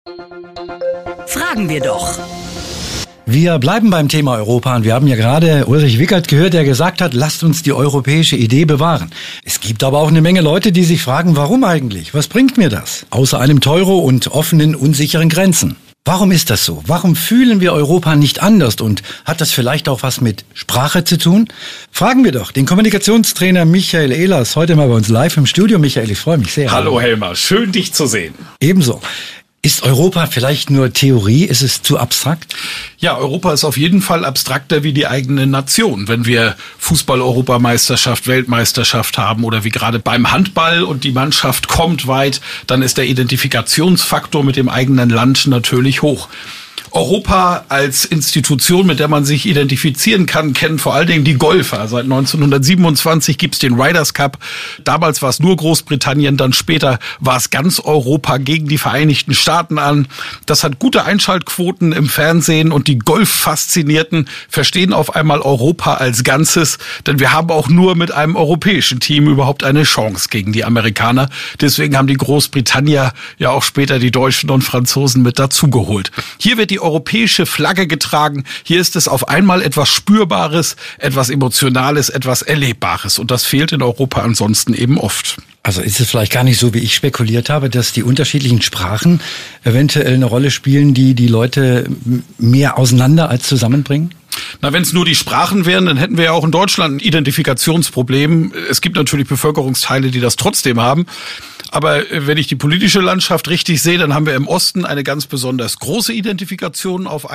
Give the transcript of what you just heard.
Fragen wir doch. Wir bleiben beim Thema Europa und wir haben ja gerade Ulrich Wickert gehört, der gesagt hat, lasst uns die europäische Idee bewahren. Es gibt aber auch eine Menge Leute, die sich fragen, warum eigentlich? Was bringt mir das? Außer einem Teuro und offenen, unsicheren Grenzen. Warum ist das so? Warum fühlen wir Europa nicht anders? Und hat das vielleicht auch was mit Sprache zu tun? Fragen wir doch den Kommunikationstrainer Michael Ehlers, heute mal bei uns live im Studio. Michael, ich freue mich sehr. Hallo Helmer, schön dich zu sehen. Ebenso. Ist Europa vielleicht nur Theorie? Ist es zu abstrakt? Ja, Europa ist auf jeden Fall abstrakter wie die eigene Nation. Wenn wir Fußball-Europameisterschaft, Weltmeisterschaft haben oder wie gerade beim Handball und die Mannschaft kommt weit, dann ist der Identifikationsfaktor mit dem eigenen Land natürlich hoch. Europa als Institution, mit der man sich identifizieren kann, kennen vor allen Dingen die Golfer. Seit 1927 gibt's den Ryder Cup. Damals war es nur Großbritannien, dann später war es ganz Europa gegen die Vereinigten Staaten an. Das hat gute Einschaltquoten im Fernsehen und die Golf-Faszinierten verstehen auf einmal Europa als Ganzes, denn wir haben auch nur mit einem europäischen Team überhaupt eine Chance gegen die Amerikaner. Deswegen haben die Großbritannier ja auch später die Deutschen und Franzosen mit dazugeholt. Hier wird die europäische Flagge getragen. Hier ist es auf einmal etwas Spürbares, etwas Emotionales, etwas Erlebbares. Und das fehlt in Europa ansonsten eben oft. Also ist es vielleicht gar nicht so, wie ich spekuliert habe, dass die unterschiedlichen Sprachen eventuell eine Rolle spielen, die die Leute mehr auseinander als zusammenbringen? Na, wenn es nur die Sprachen wären, dann hätten wir ja auch in Deutschland ein Identifikationsproblem. Es gibt natürlich Bevölkerungsteile, die das trotzdem haben. Aber wenn ich die politische Landschaft richtig sehe, dann haben wir im Osten eine ganz besonders große Identifikation auf